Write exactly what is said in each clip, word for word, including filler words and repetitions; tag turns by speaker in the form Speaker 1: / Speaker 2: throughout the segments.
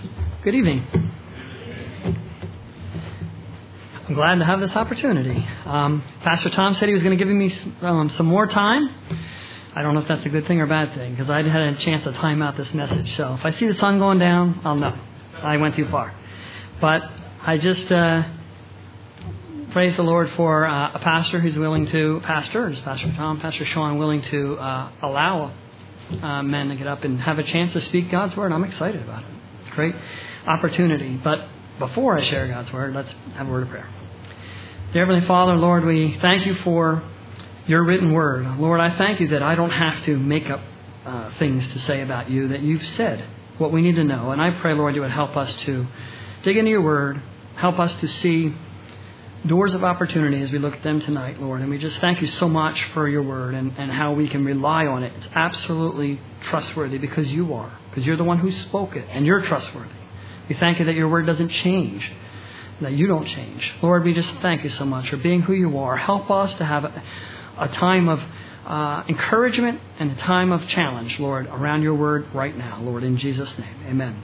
Speaker 1: Good evening. I'm glad to have this opportunity. Um, Pastor Tom said he was going to give me um, some more time. I don't know if that's a good thing or a bad thing, because I had a chance to time out this message. So if I see the sun going down, I'll know I went too far. But I just uh, praise the Lord for uh, a pastor who's willing to, pastor, is Pastor Tom, Pastor Sean, willing to uh, allow uh, men to get up and have a chance to speak God's Word. I'm excited about it. It's a great opportunity. But before I share God's Word, let's have a word of prayer. Dear Heavenly Father, Lord, we thank you for your written Word. Lord, I thank you that I don't have to make up uh, things to say about you, that you've said what we need to know. And I pray, Lord, you would help us to dig into your Word, help us to see doors of opportunity as we look at them tonight, Lord. And we just thank you so much for your Word and, and how we can rely on it. It's absolutely trustworthy because you are, because you're the one who spoke it, and you're trustworthy. We thank you that your Word doesn't change, that you don't change. Lord, we just thank you so much for being who you are. Help us to have a, a time of uh, encouragement and a time of challenge, Lord, around your Word right now, Lord, in Jesus' name. Amen.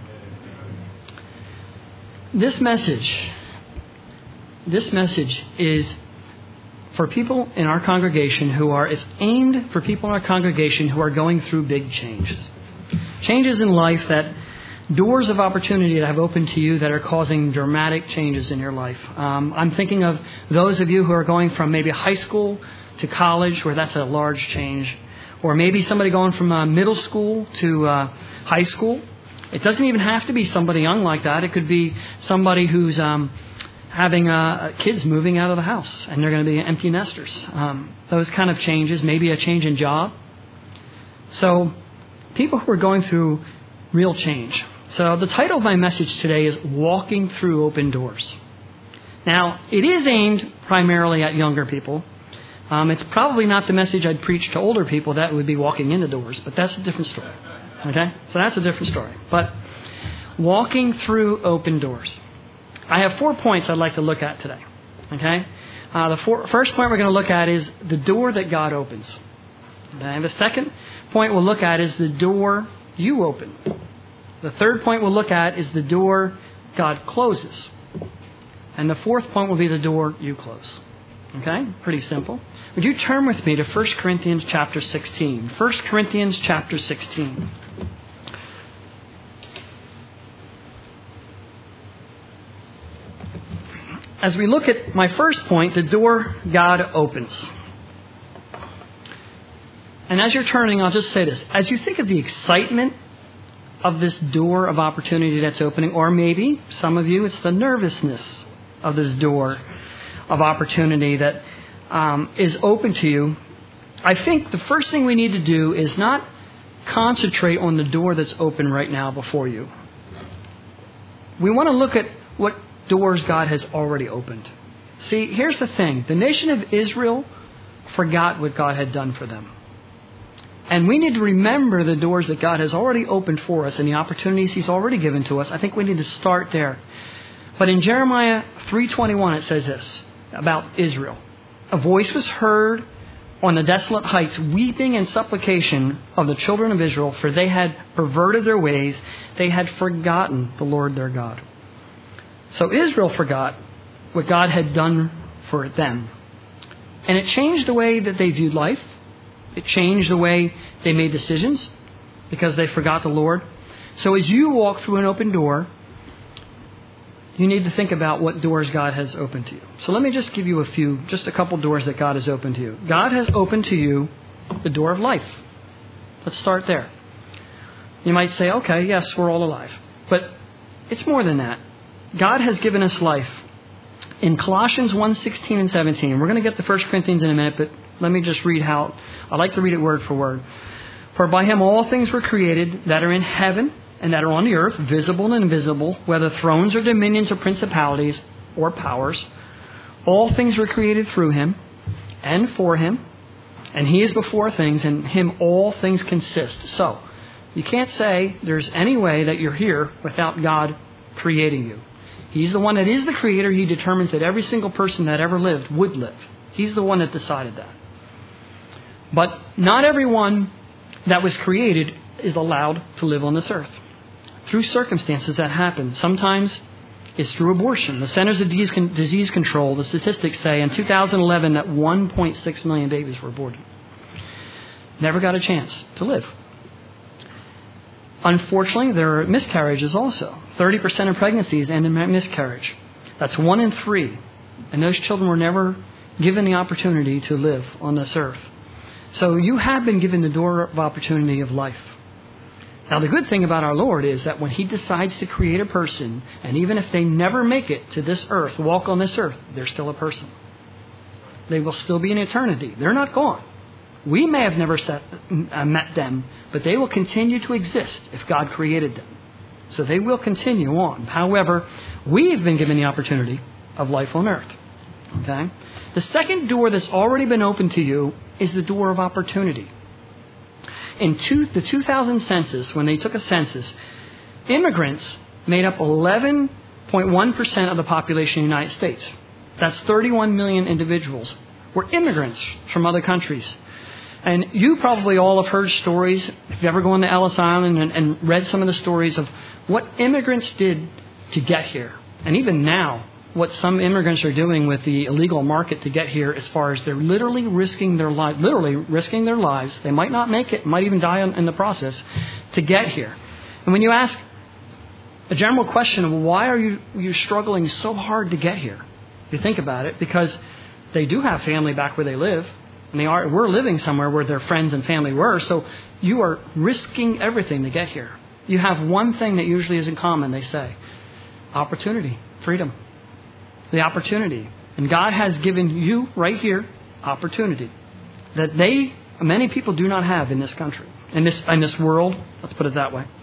Speaker 1: This message, this message is for people in our congregation who are, it's aimed for people in our congregation who are going through big changes. Changes in life, that doors of opportunity that have opened to you that are causing dramatic changes in your life. Um, I'm thinking of those of you who are going from maybe high school to college, where that's a large change. Or maybe somebody going from uh, middle school to uh, high school. It doesn't even have to be somebody young like that. It could be somebody who's um, having uh, kids moving out of the house and they're going to be empty nesters. Um, those kind of changes, maybe a change in job. So people who are going through real change. So the title of my message today is Walking Through Open Doors. Now, it is aimed primarily at younger people. Um, it's probably not the message I'd preach to older people. That would be walking into doors, but that's a different story. Okay? So that's a different story. But walking through open doors. I have four points I'd like to look at today. Okay? Uh, the four, first point we're going to look at is the door that God opens. Okay? The second point we'll look at is the door you open. The third point we'll look at is the door God closes. And the fourth point will be the door you close. Okay? Pretty simple. Would you turn with me to First Corinthians chapter sixteen? First Corinthians chapter sixteen. As we look at my first point, the door God opens. And as you're turning, I'll just say this. As you think of the excitement of this door of opportunity that's opening, or maybe some of you, it's the nervousness of this door of opportunity that um, is open to you, I think the first thing we need to do is not concentrate on the door that's open right now before you. We want to look at what doors God has already opened. See, here's the thing. The nation of Israel forgot what God had done for them. And we need to remember the doors that God has already opened for us and the opportunities He's already given to us. I think we need to start there. But in Jeremiah three twenty-one, it says this about Israel. A voice was heard on the desolate heights, weeping and supplication of the children of Israel, for they had perverted their ways. They had forgotten the Lord their God. So Israel forgot what God had done for them. And it changed the way that they viewed life. It changed the way they made decisions because they forgot the Lord. So as you walk through an open door, you need to think about what doors God has opened to you. So let me just give you a few, just a couple doors that God has opened to you. God has opened to you the door of life. Let's start there. You might say, okay, yes, we're all alive. But it's more than that. God has given us life. In Colossians one sixteen and seventeen, we're going to get to First Corinthians in a minute, but let me just read how, I like to read it word for word. For by Him all things were created that are in heaven and that are on the earth, visible and invisible, whether thrones or dominions or principalities or powers. All things were created through Him and for Him, and He is before things, and Him all things consist. So, you can't say there's any way that you're here without God creating you. He's the one that is the creator. He determines that every single person that ever lived would live. He's the one that decided that. But not everyone that was created is allowed to live on this earth. through circumstances that happen. Sometimes it's through abortion. The Centers of Disease Control, the statistics say in two thousand eleven that one point six million babies were aborted. Never got a chance to live. Unfortunately, there are miscarriages also. thirty percent of pregnancies end in miscarriage. That's one in three. And those children were never given the opportunity to live on this earth. So you have been given the door of opportunity of life. Now, the good thing about our Lord is that when He decides to create a person, and even if they never make it to this earth, walk on this earth, they're still a person. They will still be in eternity. They're not gone. We may have never set, uh, met them, but they will continue to exist if God created them. So they will continue on. However, we've been given the opportunity of life on earth. Okay? The second door that's already been opened to you is the door of opportunity. In two, the two thousand census, when they took a census, immigrants made up eleven point one percent of the population of the United States. That's thirty-one million individuals were immigrants from other countries. And you probably all have heard stories, if you ever go on to Ellis Island and, and read some of the stories of what immigrants did to get here. And even now, what some immigrants are doing with the illegal market to get here, as far as they're literally risking their life, literally risking their lives. They might not make it, might even die in the process to get here. And when you ask a general question of why are you you struggling so hard to get here, you think about it, because they do have family back where they live, and they are we're living somewhere where their friends and family were. So you are risking everything to get here. You have one thing that usually is in common. They say opportunity, freedom. The opportunity. And God has given you right here opportunity that they, many people do not have in this country, in this, in this world. Let's put it that way.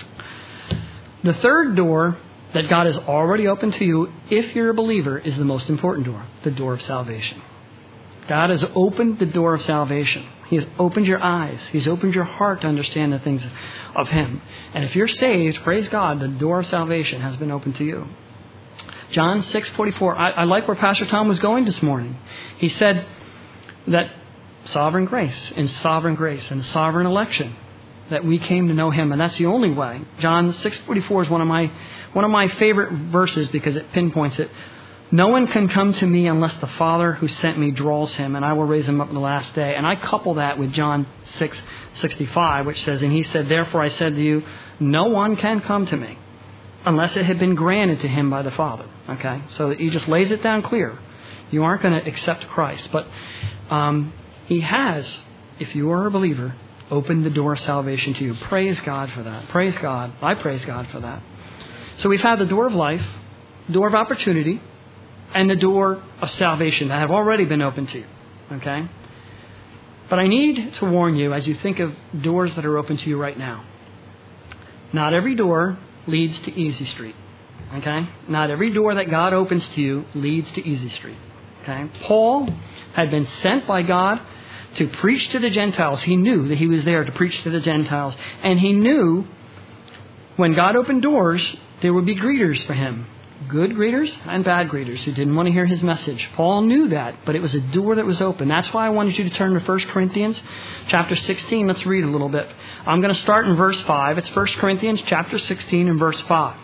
Speaker 1: The third door that God has already opened to you, if you're a believer, is the most important door, the door of salvation. God has opened the door of salvation. He has opened your eyes. He's opened your heart to understand the things of Him. And if you're saved, praise God, the door of salvation has been opened to you. John six forty-four. I, I like where Pastor Tom was going this morning. He said that sovereign grace and sovereign grace and sovereign election, that we came to know Him, and that's the only way. John six forty-four is one of my one of my favorite verses because it pinpoints it. No one can come to me unless the Father who sent me draws him, and I will raise him up in the last day. And I couple that with John six sixty-five, which says, and He said, therefore I said to you, no one can come to me unless it had been granted to him by the Father. Okay? So He just lays it down clear. You aren't going to accept Christ. But um, He has, if you are a believer, opened the door of salvation to you. Praise God for that. Praise God. I praise God for that. So we've had the door of life, door of opportunity, and the door of salvation that have already been opened to you. Okay? But I need to warn you as you think of doors that are open to you right now. Not every door leads to Easy Street. Okay? Not every door that God opens to you leads to Easy Street. Okay? Paul had been sent by God to preach to the Gentiles. He knew that he was there to preach to the Gentiles. And he knew when God opened doors, there would be greeters for him. Good greeters and bad greeters who didn't want to hear his message. Paul knew that, but it was a door that was open. That's why I wanted you to turn to First Corinthians chapter sixteen. Let's read a little bit. I'm going to start in verse five. It's First Corinthians chapter sixteen and verse five.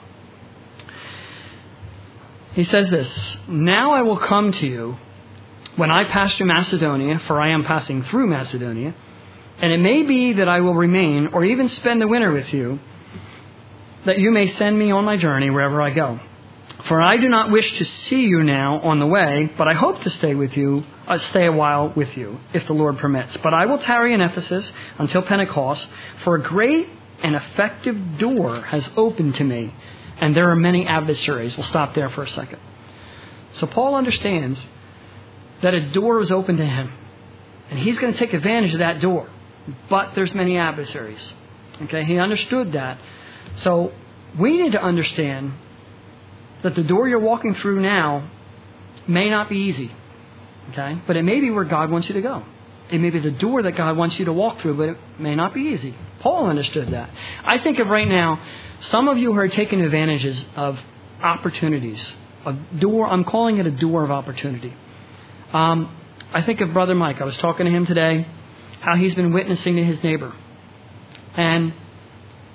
Speaker 1: He says this, now I will come to you when I pass through Macedonia, for I am passing through Macedonia, and it may be that I will remain or even spend the winter with you, that you may send me on my journey wherever I go. For I do not wish to see you now on the way, but I hope to stay with you, uh, stay a while with you, if the Lord permits. But I will tarry in Ephesus until Pentecost, for a great and effective door has opened to me, and there are many adversaries. We'll stop there for a second. So Paul understands that a door was open to him, and he's going to take advantage of that door. But there's many adversaries. Okay, he understood that. So we need to understand that the door you're walking through now may not be easy, okay? But it may be where God wants you to go. It may be the door that God wants you to walk through, but it may not be easy. Paul understood that. I think of right now, some of you who are taking advantages of opportunities. A door, I'm calling it a door of opportunity. Um, I think of Brother Mike. I was talking to him today, how he's been witnessing to his neighbor. And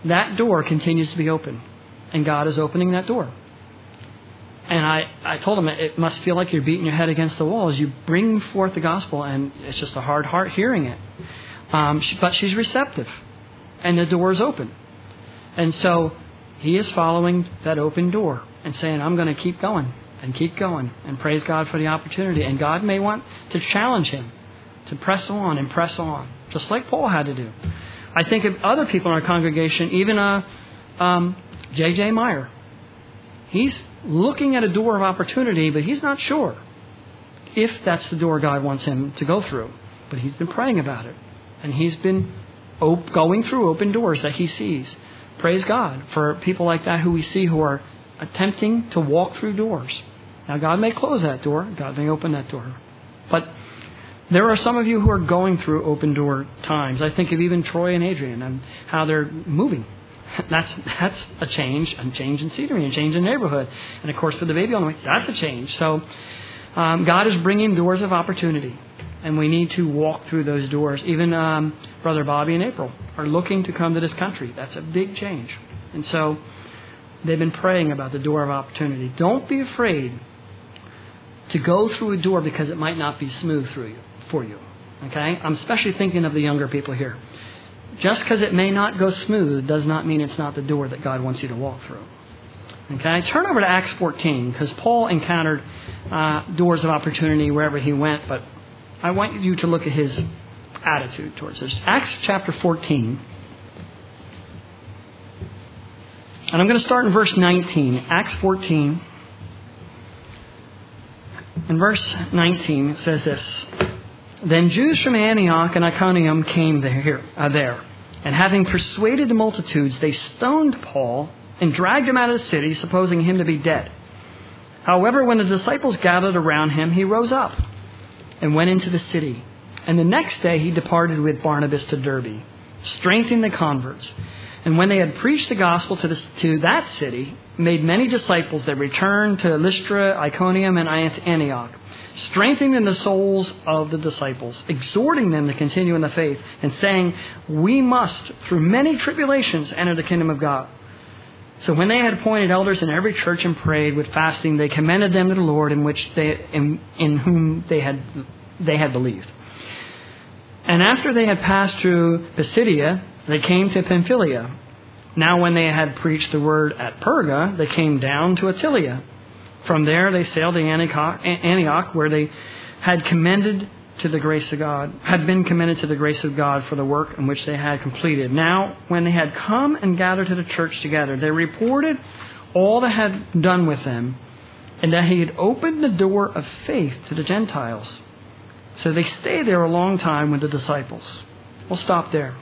Speaker 1: that door continues to be open. And God is opening that door. And I, I told him it must feel like you're beating your head against the wall as you bring forth the gospel, and it's just a hard heart hearing it. Um, she, but she's receptive, and the door is open. And so he is following that open door and saying, I'm going to keep going and keep going and praise God for the opportunity. And God may want to challenge him to press on and press on, just like Paul had to do. I think of other people in our congregation, even uh, um, J J Meyer. He's looking at a door of opportunity, but he's not sure if that's the door God wants him to go through. But he's been praying about it. And he's been op- going through open doors that he sees. Praise God for people like that who we see who are attempting to walk through doors. Now, God may close that door. God may open that door. But there are some of you who are going through open door times. I think of even Troy and Adrian and how they're moving. That's that's a change, a change in scenery, a change in neighborhood. And, of course, for the baby on the way, that's a change. So um, God is bringing doors of opportunity, and we need to walk through those doors. Even um, Brother Bobby and April are looking to come to this country. That's a big change. And so they've been praying about the door of opportunity. Don't be afraid to go through a door because it might not be smooth through you, for you. Okay? I'm especially thinking of the younger people here. Just because it may not go smooth does not mean it's not the door that God wants you to walk through. Okay? Turn over to Acts fourteen, because Paul encountered uh, doors of opportunity wherever he went, but I want you to look at his attitude towards this. Acts chapter fourteen. And I'm going to start in verse nineteen. Acts fourteen. In verse nineteen, it says this. Then Jews from Antioch and Iconium came there, uh, there, and having persuaded the multitudes, they stoned Paul and dragged him out of the city, supposing him to be dead. However, when the disciples gathered around him, he rose up and went into the city. And the next day he departed with Barnabas to Derbe, strengthening the converts. And when they had preached the gospel to, the, to that city, made many disciples, they returned to Lystra, Iconium, and Antioch, strengthening the souls of the disciples, exhorting them to continue in the faith, and saying, we must, through many tribulations, enter the kingdom of God. So when they had appointed elders in every church and prayed with fasting, they commended them to the Lord in which they in, in whom they had they had believed. And after they had passed through Pisidia, they came to Pamphylia. Now when they had preached the word at Perga, they came down to Attalia. From there they sailed to Antioch, where they had commended to the grace of God, had been commended to the grace of God for the work in which they had completed. Now, when they had come and gathered to the church together, they reported all that had done with them, and that he had opened the door of faith to the Gentiles. So they stayed there a long time with the disciples. We'll stop there.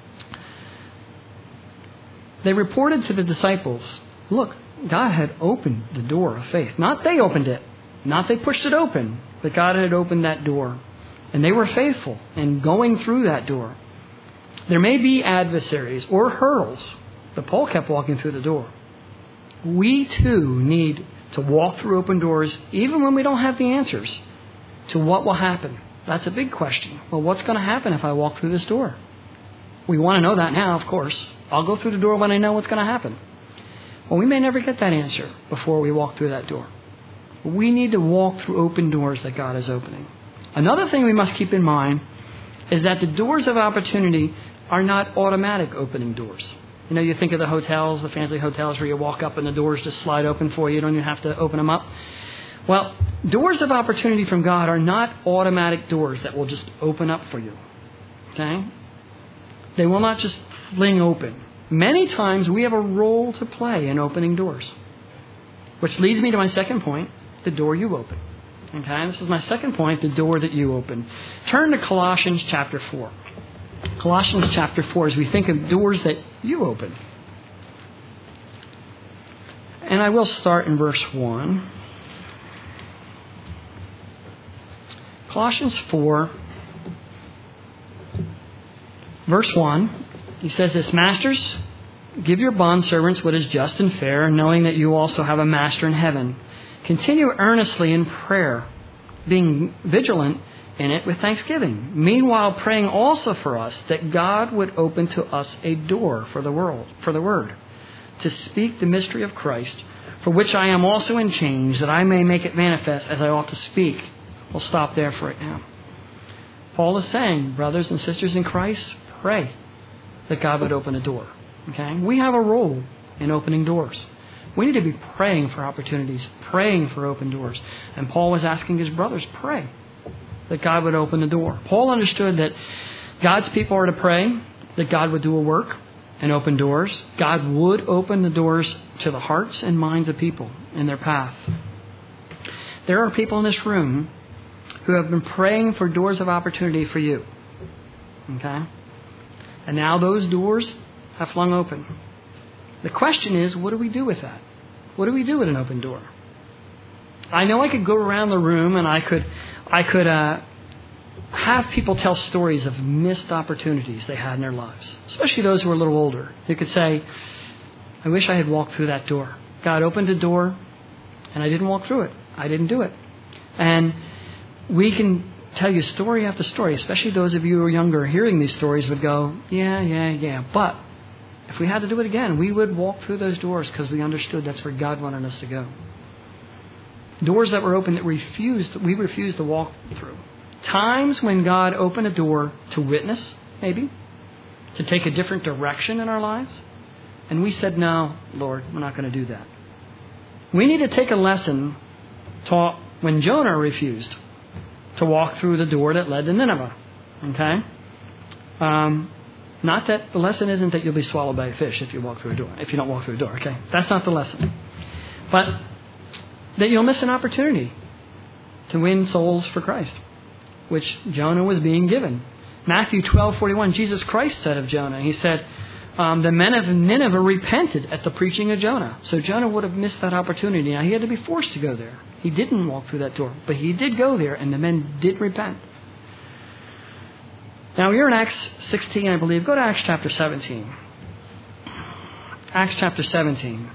Speaker 1: They reported to the disciples, look, God had opened the door of faith. Not they opened it. Not they pushed it open. But God had opened that door. And they were faithful in going through that door. There may be adversaries or hurdles, but Paul kept walking through the door. We too need to walk through open doors even when we don't have the answers to what will happen. That's a big question. Well, what's going to happen if I walk through this door? We want to know that now, of course. I'll go through the door when I know what's going to happen. Well, we may never get that answer before we walk through that door. We need to walk through open doors that God is opening. Another thing we must keep in mind is that the doors of opportunity are not automatic opening doors. You know, you think of the hotels, the fancy hotels where you walk up and the doors just slide open for you. You don't even have to open them up. Well, doors of opportunity from God are not automatic doors that will just open up for you. Okay? They will not just fling open. Many times we have a role to play in opening doors. Which leads me to my second point, the door you open. Okay, this is my second point, the door that you open. Turn to Colossians chapter four. Colossians chapter four, as we think of doors that you open. And I will start in verse one. Colossians four, verse one. He says this, Masters, give your bondservants what is just and fair, knowing that you also have a master in heaven. Continue earnestly in prayer, being vigilant in it with thanksgiving. Meanwhile, praying also for us that God would open to us a door for the world, for the word, to speak the mystery of Christ, for which I am also in chains, that I may make it manifest as I ought to speak. We'll stop there for right now. Paul is saying, brothers and sisters in Christ, pray that God would open a door. Okay? We have a role in opening doors. We need to be praying for opportunities, praying for open doors. And Paul was asking his brothers, pray that God would open the door. Paul understood that God's people are to pray, that God would do a work and open doors. God would open the doors to the hearts and minds of people in their path. There are people in this room who have been praying for doors of opportunity for you. Okay? And now those doors have flung open. The question is, what do we do with that? What do we do with an open door? I know I could go around the room and I could I could uh, have people tell stories of missed opportunities they had in their lives, especially those who are a little older. They could say, I wish I had walked through that door. God opened a door and I didn't walk through it. I didn't do it. And we can tell you story after story, especially those of you who are younger hearing these stories would go, yeah, yeah, yeah. But if we had to do it again, we would walk through those doors because we understood that's where God wanted us to go. Doors that were open that refused, we refused to walk through. Times when God opened a door to witness, maybe, to take a different direction in our lives. And we said, no, Lord, we're not going to do that. We need to take a lesson taught when Jonah refused to walk through the door that led to Nineveh. Okay? Um, not that the lesson isn't that you'll be swallowed by a fish if you walk through a door, if you don't walk through a door. Okay? That's not the lesson. But that you'll miss an opportunity to win souls for Christ, which Jonah was being given. Matthew twelve forty-one, Jesus Christ said of Jonah, he said, um, the men of Nineveh repented at the preaching of Jonah. So Jonah would have missed that opportunity. Now, he had to be forced to go there. He didn't walk through that door, but he did go there, and the men did repent. Now, we're in Acts sixteen, I believe. Go to Acts chapter seventeen. Acts chapter seventeen.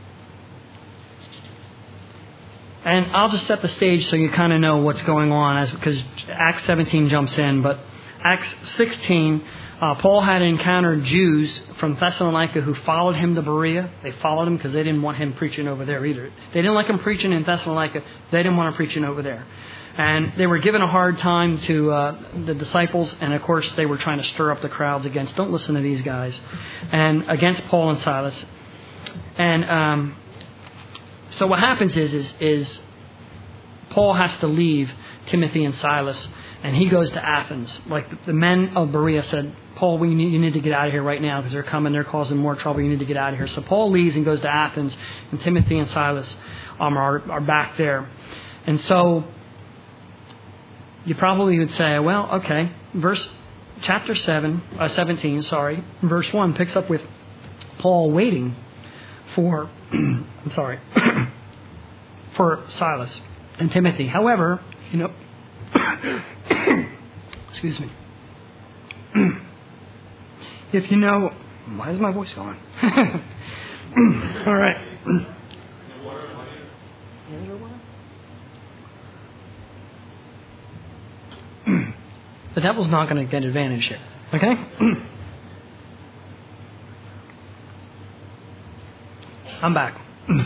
Speaker 1: And I'll just set the stage so you kind of know what's going on, as because Acts seventeen jumps in. But Acts sixteen, uh, Paul had encountered Jews from Thessalonica who followed him to Berea. They followed him because they didn't want him preaching over there either. They didn't like him preaching in Thessalonica. They didn't want him preaching over there. And they were given a hard time to uh, the disciples. And, of course, they were trying to stir up the crowds against, don't listen to these guys, and against Paul and Silas. And um So what happens is, is, is Paul has to leave Timothy and Silas, and he goes to Athens. Like the men of Berea said, Paul, we need, you need to get out of here right now because they're coming, they're causing more trouble, you need to get out of here. So Paul leaves and goes to Athens, and Timothy and Silas um, are, are back there. And so you probably would say, well, okay, verse chapter seven, uh, seventeen, sorry, verse one picks up with Paul waiting for, I'm sorry, for Silas and Timothy. However, you know, excuse me. If you know, why is my voice going? All right. The devil's not going to get advantage here. Okay? I'm back.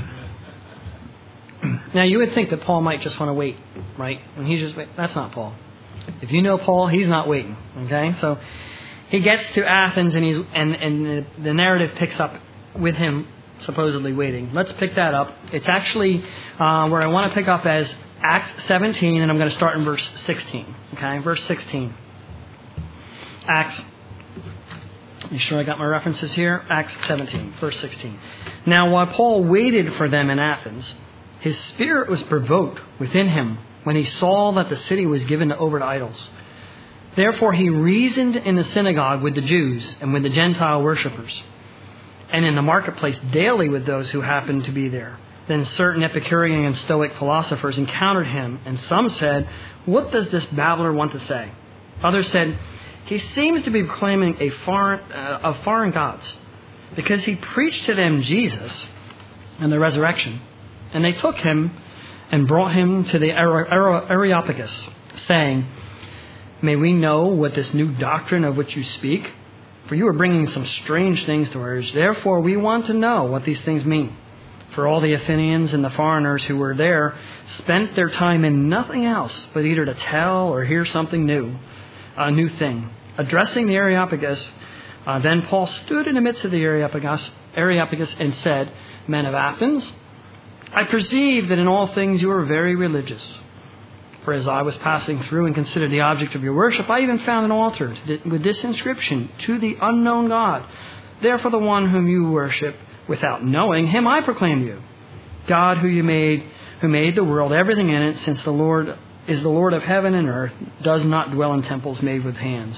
Speaker 1: Now, you would think that Paul might just want to wait, right? And he's just wait. That's not Paul. If you know Paul, he's not waiting. Okay? So he gets to Athens, and he's and, and the, the narrative picks up with him supposedly waiting. Let's pick that up. It's actually uh, where I want to pick up as Acts seventeen, and I'm going to start in verse sixteen. Okay? Verse sixteen. Acts. Make sure I got my references here. Acts seventeen, verse sixteen. Now, while Paul waited for them in Athens, his spirit was provoked within him when he saw that the city was given over to idols. Therefore, he reasoned in the synagogue with the Jews and with the Gentile worshippers, and in the marketplace daily with those who happened to be there. Then certain Epicurean and Stoic philosophers encountered him, and some said, "What does this babbler want to say?" Others said, "He seems to be proclaiming a foreign, uh, of foreign gods, because he preached to them Jesus and the resurrection." And they took him and brought him to the Areopagus, saying, May we know what this new doctrine of which you speak? For you are bringing some strange things to our ears. Therefore, we want to know what these things mean. For all the Athenians and the foreigners who were there spent their time in nothing else but either to tell or hear something new, a new thing. Addressing the Areopagus, uh, then Paul stood in the midst of the Areopagus, Areopagus and said, Men of Athens, I perceive that in all things you are very religious. For as I was passing through and considered the object of your worship, I even found an altar with this inscription, To the unknown God. Therefore the one whom you worship, without knowing him, I proclaim to you. God who you made, who made the world, everything in it, since the Lord is the Lord of heaven and earth, does not dwell in temples made with hands.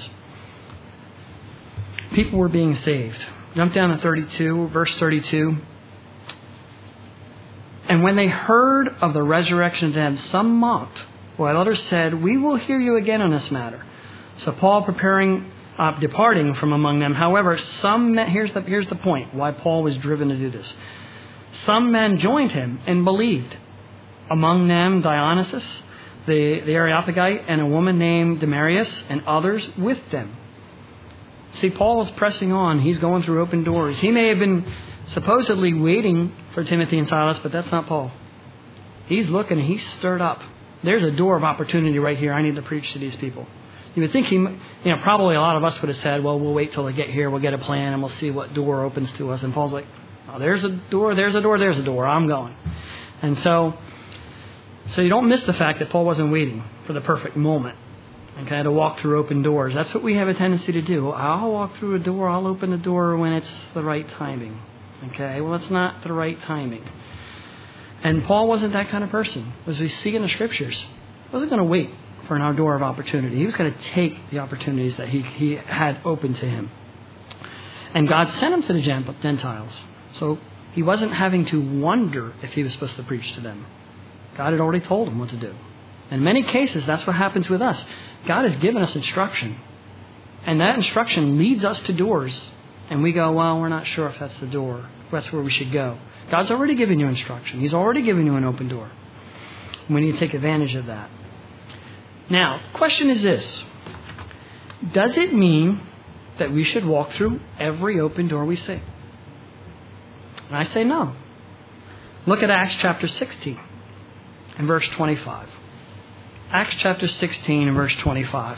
Speaker 1: People were being saved. Jump down to thirty-two, verse thirty-two. And when they heard of the resurrection of them, some mocked, while others said, We will hear you again on this matter. So Paul preparing, uh, departing from among them. However, some men, here's the here's the point why Paul was driven to do this. Some men joined him and believed. Among them Dionysius, the, the Areopagite, and a woman named Damaris, and others with them. See, Paul is pressing on. He's going through open doors. He may have been supposedly waiting for Timothy and Silas, but that's not Paul. He's looking and he's stirred up. There's a door of opportunity right here. I need to preach to these people. You would think he, you know, probably a lot of us would have said, well, we'll wait till they get here. We'll get a plan and we'll see what door opens to us. And Paul's like, oh, there's a door, there's a door, there's a door. I'm going. And so, so you don't miss the fact that Paul wasn't waiting for the perfect moment. Okay, to walk through open doors. That's what we have a tendency to do. I'll walk through a door. I'll open the door when it's the right timing. Okay, well, it's not the right timing. And Paul wasn't that kind of person. As we see in the Scriptures, he wasn't going to wait for an door of opportunity. He was going to take the opportunities that he, he had open to him. And God sent him to the Gentiles. So he wasn't having to wonder if he was supposed to preach to them. God had already told him what to do. In many cases, that's what happens with us. God has given us instruction. And that instruction leads us to doors. And we go, well, we're not sure if that's the door. That's where we should go. God's already given you instruction. He's already given you an open door. We need to take advantage of that. Now, the question is this. Does it mean that we should walk through every open door we see? And I say no. Look at Acts chapter sixteen and verse twenty-five. Acts chapter sixteen and verse twenty-five.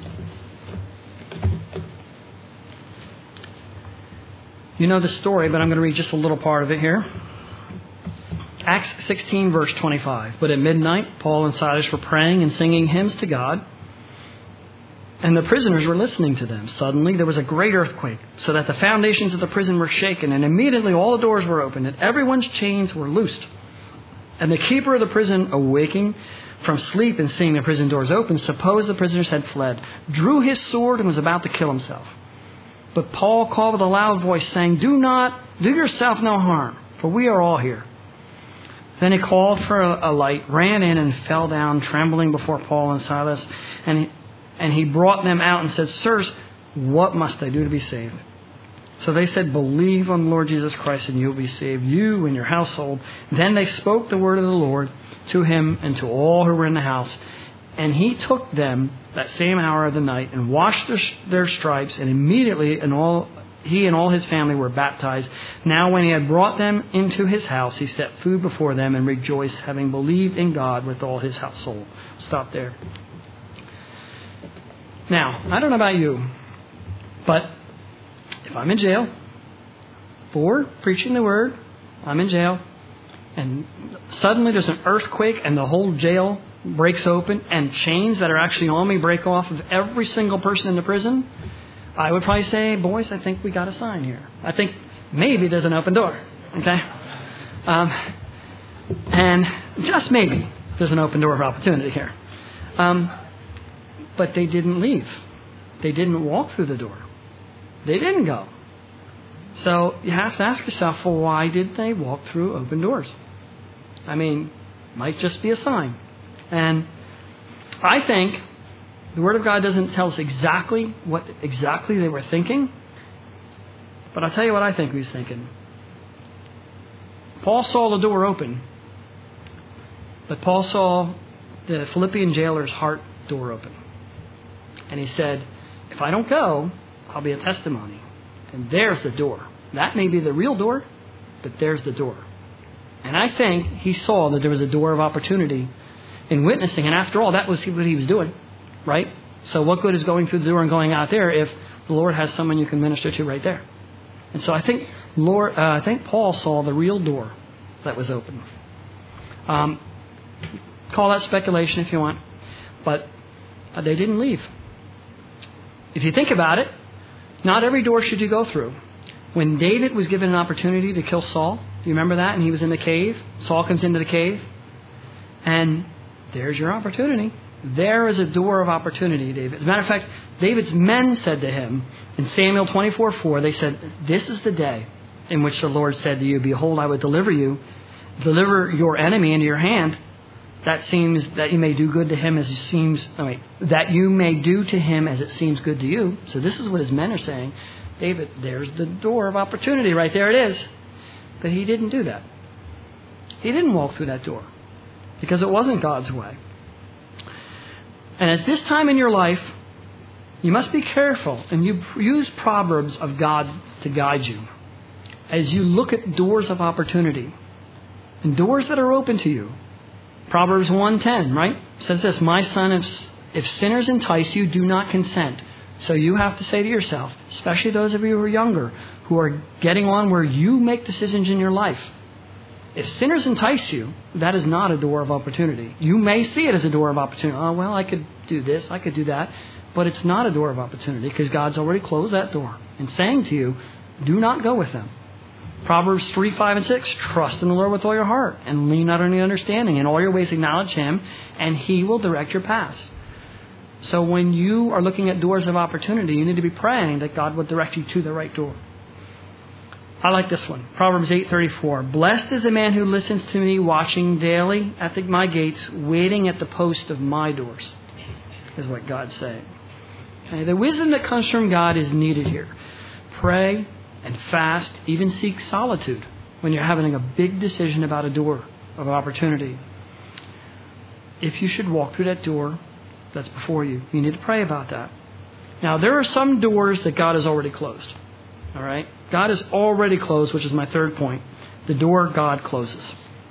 Speaker 1: You know the story, but I'm going to read just a little part of it here. Acts sixteen, verse twenty-five. But at midnight, Paul and Silas were praying and singing hymns to God, and the prisoners were listening to them. Suddenly there was a great earthquake, so that the foundations of the prison were shaken, and immediately all the doors were opened, and everyone's chains were loosed. And the keeper of the prison, awaking from sleep and seeing the prison doors open, supposed the prisoners had fled, drew his sword and was about to kill himself. But Paul called with a loud voice, saying, Do not, do yourself no harm, for we are all here. Then he called for a, a light, ran in, and fell down, trembling before Paul and Silas. And he, and he brought them out and said, Sirs, what must I do to be saved? So they said, Believe on the Lord Jesus Christ, and you will be saved, you and your household. Then they spoke the word of the Lord to him and to all who were in the house. And he took them that same hour of the night and washed their, their stripes, and immediately and all he and all his family were baptized. Now when he had brought them into his house, he set food before them and rejoiced, having believed in God with all his household. Stop there. Now, I don't know about you, but if I'm in jail for preaching the word, I'm in jail, and suddenly there's an earthquake and the whole jail breaks open and chains that are actually on me break off of every single person in the prison, I would probably say, boys, I think we got a sign here. I think maybe there's an open door. Okay? Um, and just maybe there's an open door of opportunity here. Um, but they didn't leave. They didn't walk through the door. They didn't go. So you have to ask yourself, well, why did they walk through open doors? I mean, might just be a sign. And I think the Word of God doesn't tell us exactly what exactly they were thinking. But I'll tell you what I think he was thinking. Paul saw the door open. But Paul saw the Philippian jailer's heart door open. And he said, if I don't go, I'll be a testimony. And there's the door. That may be the real door, but there's the door. And I think he saw that there was a door of opportunity in witnessing. And after all, that was what he was doing, right? So what good is going through the door and going out there if the Lord has someone you can minister to right there? And so I think Lord, uh, I think Paul saw the real door that was open. Um, call that speculation if you want, but uh, they didn't leave. If you think about it, not every door should you go through. When David was given an opportunity to kill Saul, do you remember that? And he was in the cave. Saul comes into the cave, and there's your opportunity. There is a door of opportunity, David. As a matter of fact, David's men said to him in Samuel twenty-four four, they said, this is the day in which the Lord said to you, behold, I would deliver you, deliver your enemy into your hand. That seems that you may do good to him as it seems, oh wait, that you may do to him as it seems good to you. So this is what his men are saying. David, there's the door of opportunity right there it is. But he didn't do that. He didn't walk through that door because it wasn't God's way. And at this time in your life, you must be careful and you use Proverbs of God to guide you as you look at doors of opportunity and doors that are open to you. Proverbs one ten, right? Says this, my son, if, if sinners entice you, do not consent. So you have to say to yourself, especially those of you who are younger, who are getting on where you make decisions in your life. If sinners entice you, that is not a door of opportunity. You may see it as a door of opportunity. Oh, well, I could do this, I could do that. But it's not a door of opportunity because God's already closed that door and saying to you, do not go with them. Proverbs three, five, and six, trust in the Lord with all your heart and lean not on your understanding. In all your ways acknowledge Him and He will direct your paths. So when you are looking at doors of opportunity, you need to be praying that God would direct you to the right door. I like this one. Proverbs eight thirty-four. Blessed is the man who listens to me, watching daily at the, my gates, waiting at the post of my doors, is what God's saying. Okay, the wisdom that comes from God is needed here. Pray and fast, even seek solitude when you're having a big decision about a door of opportunity. If you should walk through that door that's before you, you need to pray about that. Now, there are some doors that God has already closed. All right? God has already closed, which is my third point. The door God closes.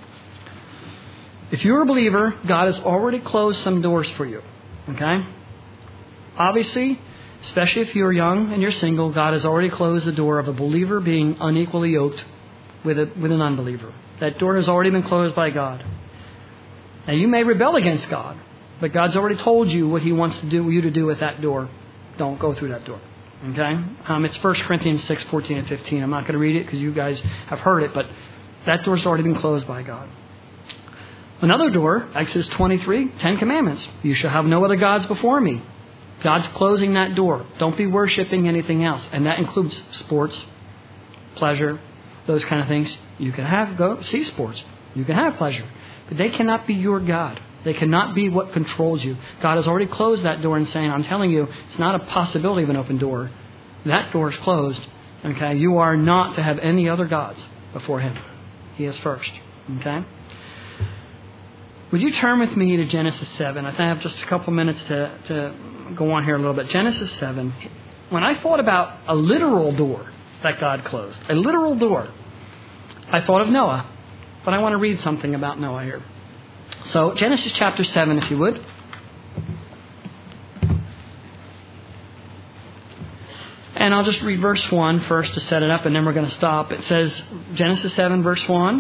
Speaker 1: If you're a believer, God has already closed some doors for you. Okay? Obviously, especially if you're young and you're single, God has already closed the door of a believer being unequally yoked with, a, with an unbeliever. That door has already been closed by God. Now, you may rebel against God, but God's already told you what He wants to do you to do with that door. Don't go through that door. Okay? Um, it's First Corinthians six, fourteen and fifteen. I'm not going to read it because you guys have heard it, but that door's already been closed by God. Another door, Exodus twenty-three, Ten Commandments. You shall have no other gods before me. God's closing that door. Don't be worshiping anything else. And that includes sports, pleasure, those kind of things. You can have go see sports. You can have pleasure. But they cannot be your God. They cannot be what controls you. God has already closed that door and saying, I'm telling you, it's not a possibility of an open door. That door is closed. Okay? You are not to have any other gods before Him. He is first. Okay? Would you turn with me to Genesis seven? I think I have just a couple minutes to, to go on here a little bit. Genesis seven. When I thought about a literal door that God closed, a literal door, I thought of Noah. But I want to read something about Noah here. So, Genesis chapter seven, if you would. And I'll just read verse one first to set it up, and then we're going to stop. It says, Genesis seven, verse one.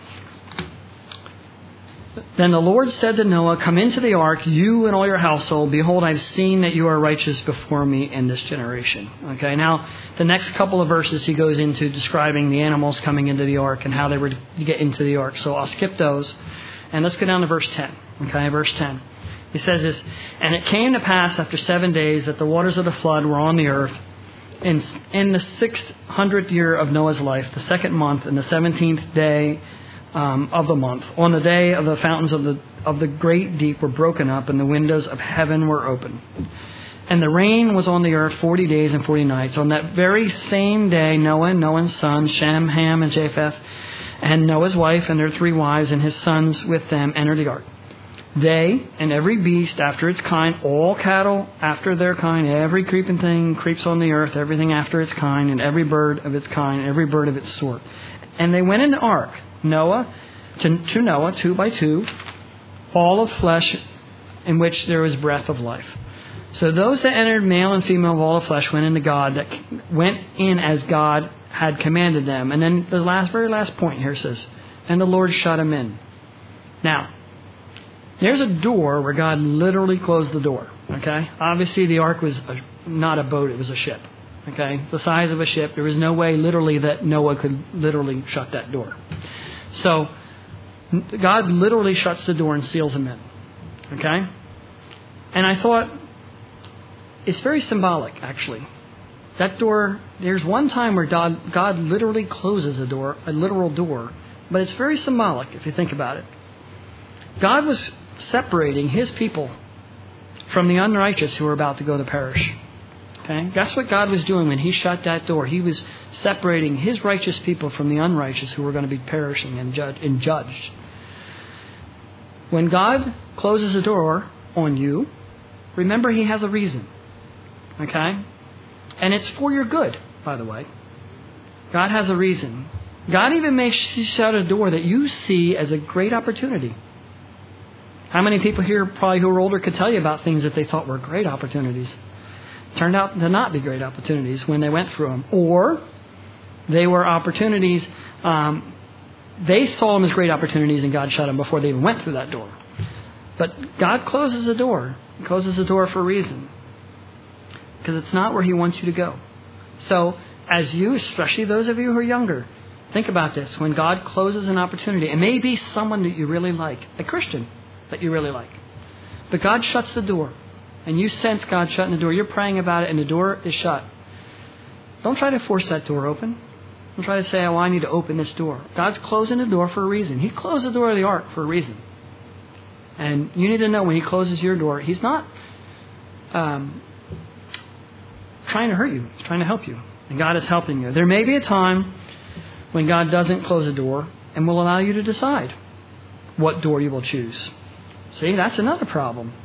Speaker 1: Then the Lord said to Noah, come into the ark, you and all your household. Behold, I've seen that you are righteous before me in this generation. Okay, now, the next couple of verses he goes into describing the animals coming into the ark and how they were to get into the ark. So I'll skip those. And let's go down to verse ten. Okay, verse ten. He says this, and it came to pass after seven days that the waters of the flood were on the earth. In, in the six hundredth year of Noah's life, the second month, and the seventeenth day um, of the month, on the day of the fountains of the of the great deep were broken up, and the windows of heaven were open. And the rain was on the earth forty days and forty nights. On that very same day, Noah, Noah's sons, Shem, Ham, and Japheth, and Noah's wife and their three wives and his sons with them entered the ark. They and every beast after its kind, all cattle after their kind, every creeping thing creeps on the earth, everything after its kind, and every bird of its kind, every bird of its sort. And they went in the ark, Noah, to, to Noah, two by two, all of flesh in which there was breath of life. So those that entered, male and female of all of flesh, went into God, that went in as God had commanded them. And then the last, very last point here says, and the Lord shut them in. Now, there's a door where God literally closed the door. Okay? Obviously, the ark was a, not a boat, it was a ship. Okay? The size of a ship. There was no way literally that Noah could literally shut that door. So, God literally shuts the door and seals them in. Okay? And I thought, it's very symbolic, actually. That door, there's one time where God, God literally closes a door, a literal door, but it's very symbolic if you think about it. God was separating His people from the unrighteous who were about to go to perish. Okay? That's what God was doing when He shut that door. He was separating His righteous people from the unrighteous who were going to be perishing and, judge, and judged. When God closes a door on you, remember He has a reason. Okay? And it's for your good, by the way. God has a reason. God even makes you shut a door that you see as a great opportunity. How many people here, probably who are older, could tell you about things that they thought were great opportunities? Turned out to not be great opportunities when they went through them. Or they were opportunities, um, they saw them as great opportunities and God shut them before they even went through that door. But God closes the door. He closes the door for a reason. Because it's not where He wants you to go. So, as you, especially those of you who are younger, think about this. When God closes an opportunity, it may be someone that you really like, a Christian that you really like. But God shuts the door. And you sense God shutting the door. You're praying about it and the door is shut. Don't try to force that door open. Don't try to say, oh, I need to open this door. God's closing the door for a reason. He closed the door of the ark for a reason. And you need to know when He closes your door, He's not um, trying to hurt you. He's trying to help you. And God is helping you. There may be a time when God doesn't close a door and will allow you to decide what door you will choose. See, that's another problem.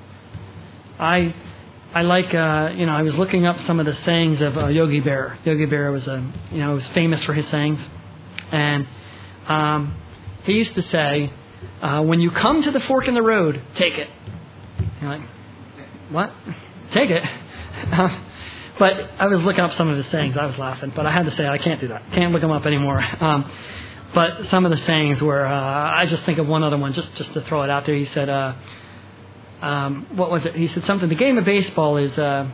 Speaker 1: I I like, uh, you know, I was looking up some of the sayings of uh, Yogi Berra. Yogi Berra was, a, you know, was famous for his sayings. And um, he used to say, uh, when you come to the fork in the road, take it. You're like, what? Take it? Um, But I was looking up some of his sayings. I was laughing, but I had to say I can't do that. Can't look them up anymore. Um, but some of the sayings were, uh, I just think of one other one, just just to throw it out there. He said, uh, um, what was it? He said something. The game of baseball is uh,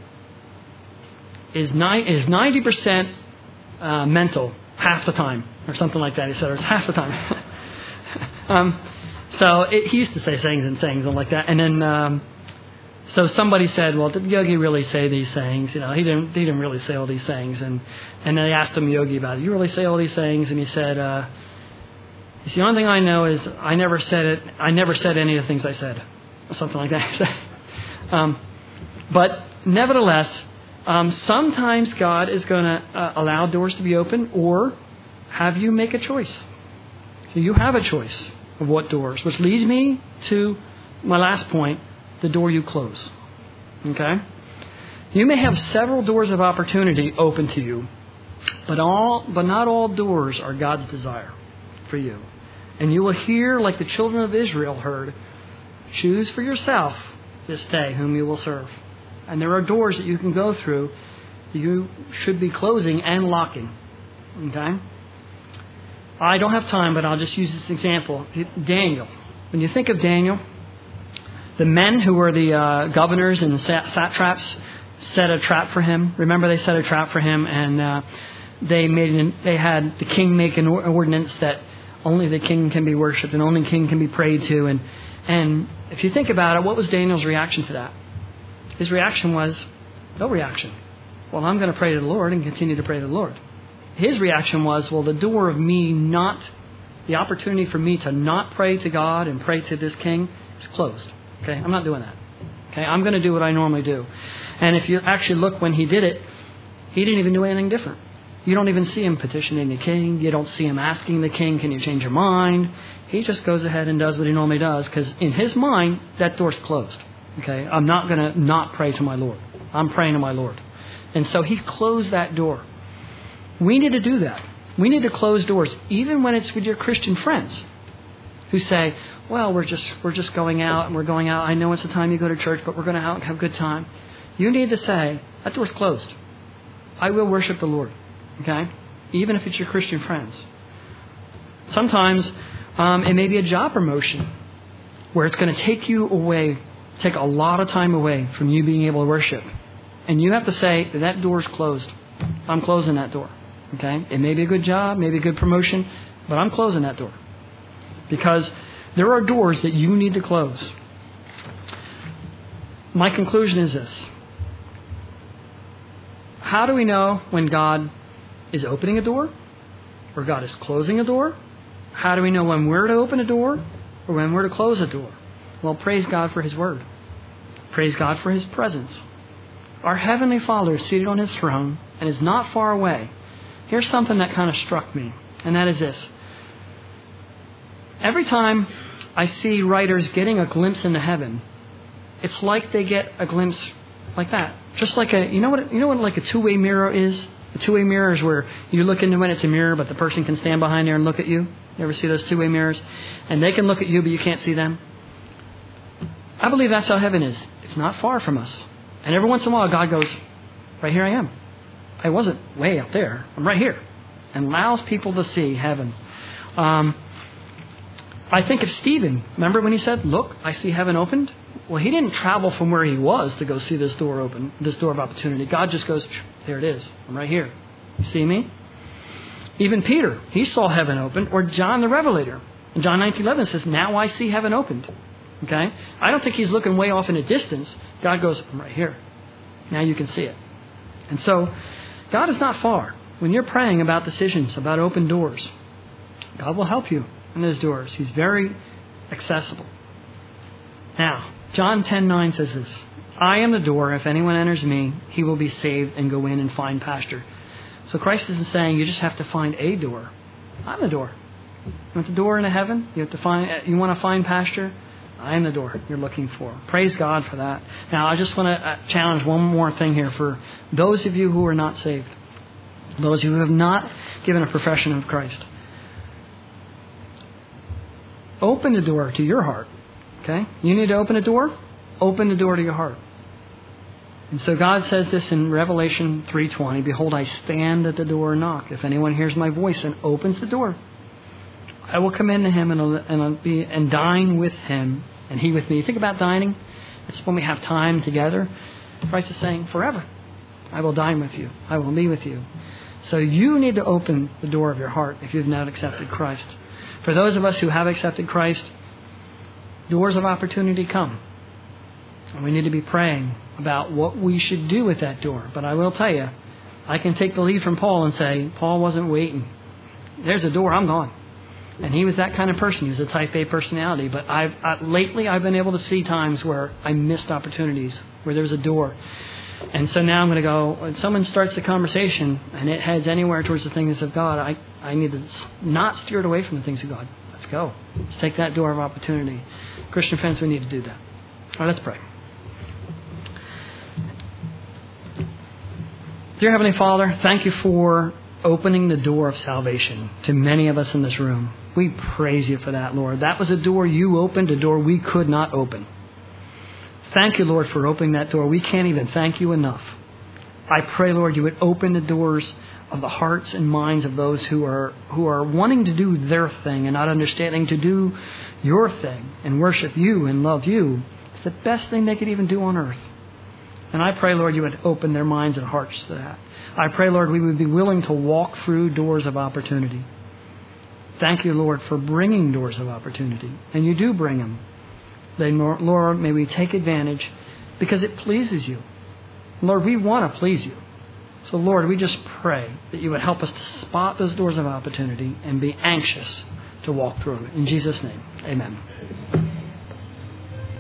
Speaker 1: is nine is ninety percent uh, mental half the time, or something like that. He said, or it's half the time. um, so it, he used to say sayings and sayings and like that, and then. Um, So somebody said, well, did Yogi really say these sayings? You know, he didn't he didn't really say all these sayings. And, and they asked him, Yogi, about it. You really say all these sayings? And he said, uh, the only thing I know is I never said it. I never said any of the things I said. Or something like that. um, but nevertheless, um, sometimes God is going to uh, allow doors to be open or have you make a choice. So you have a choice of what doors, which leads me to my last point. The door you close. Okay? You may have several doors of opportunity open to you, but all but not all doors are God's desire for you. And you will hear, like the children of Israel heard, choose for yourself this day whom you will serve. And there are doors that you can go through you should be closing and locking. Okay? I don't have time, but I'll just use this example. Daniel. When you think of Daniel, the men who were the uh, governors and satraps set a trap for him. Remember, they set a trap for him, and uh, they made an, they had the king make an ordinance that only the king can be worshipped and only the king can be prayed to. And and if you think about it, what was Daniel's reaction to that? His reaction was no reaction. Well, I'm going to pray to the Lord and continue to pray to the Lord. His reaction was, well, the door of me not, the opportunity for me to not pray to God and pray to this king is closed. Okay, I'm not doing that. Okay, I'm going to do what I normally do. And if you actually look when he did it, he didn't even do anything different. You don't even see him petitioning the king. You don't see him asking the king, can you change your mind? He just goes ahead and does what he normally does because in his mind, that door's closed. Okay, I'm not going to not pray to my Lord. I'm praying to my Lord. And so he closed that door. We need to do that. We need to close doors, even when it's with your Christian friends who say, well, we're just we're just going out and we're going out. I know it's the time you go to church, but we're going to out and have a good time. You need to say, that door's closed. I will worship the Lord. Okay? Even if it's your Christian friends. Sometimes um, it may be a job promotion where it's going to take you away, take a lot of time away from you being able to worship. And you have to say, that door's closed. I'm closing that door. Okay? It may be a good job, maybe a good promotion, but I'm closing that door. Because there are doors that you need to close. My conclusion is this. How do we know when God is opening a door or God is closing a door? How do we know when we're to open a door or when we're to close a door? Well, praise God for His Word. Praise God for His presence. Our Heavenly Father is seated on His throne and is not far away. Here's something that kind of struck me, and that is this. Every time I see writers getting a glimpse into heaven, it's like they get a glimpse like that. Just like a, you know what, you know what like a two-way mirror is? A two-way mirror is where you look into it, it's a mirror, but the person can stand behind there and look at you. You ever see those two-way mirrors? And they can look at you, but you can't see them. I believe that's how heaven is. It's not far from us. And every once in a while, God goes, right here I am. I wasn't way up there. I'm right here. And allows people to see heaven. Um, I think of Stephen. Remember when he said, look, I see heaven opened? Well, he didn't travel from where he was to go see this door open, this door of opportunity. God just goes, there it is. I'm right here. You see me? Even Peter, he saw heaven open. Or John the Revelator. In John nineteen eleven says, now I see heaven opened. Okay? I don't think he's looking way off in a distance. God goes, I'm right here. Now you can see it. And so, God is not far. When you're praying about decisions, about open doors, God will help you in those doors. He's very accessible. Now, John ten nine says this, I am the door. If anyone enters me, he will be saved and go in and find pasture. So Christ isn't saying you just have to find a door. I'm the door. You want the door into heaven? You have to find. You want to find pasture? I am the door you're looking for. Praise God for that. Now, I just want to challenge one more thing here for those of you who are not saved. Those of you who have not given a profession of Christ. Open the door to your heart. Okay? You need to open a door? Open the door to your heart. And so God says this in Revelation three twenty, behold, I stand at the door and knock. If anyone hears my voice and opens the door, I will come into him and, and, be, and dine with him and he with me. Think about dining. It's when we have time together. Christ is saying, forever, I will dine with you. I will be with you. So you need to open the door of your heart if you've not accepted Christ. For those of us who have accepted Christ, doors of opportunity come. And we need to be praying about what we should do with that door. But I will tell you, I can take the lead from Paul and say, Paul wasn't waiting. There's a door, I'm gone. And he was that kind of person. He was a type A personality. But I've I, lately I've been able to see times where I missed opportunities, where there was a door. And so now I'm going to go, when someone starts the conversation and it heads anywhere towards the things of God, I, I need to not steer it away from the things of God. Let's go. Let's take that door of opportunity. Christian friends, we need to do that. All right, let's pray. Dear Heavenly Father, thank you for opening the door of salvation to many of us in this room. We praise you for that, Lord. That was a door you opened, a door we could not open. Thank you, Lord, for opening that door. We can't even thank you enough. I pray, Lord, you would open the doors of the hearts and minds of those who are who are wanting to do their thing and not understanding to do your thing and worship you and love you. It's the best thing they could even do on earth. And I pray, Lord, you would open their minds and hearts to that. I pray, Lord, we would be willing to walk through doors of opportunity. Thank you, Lord, for bringing doors of opportunity. And you do bring them. Then, Lord, may we take advantage because it pleases you. Lord, we want to please you. So, Lord, we just pray that you would help us to spot those doors of opportunity and be anxious to walk through them. In Jesus' name, amen.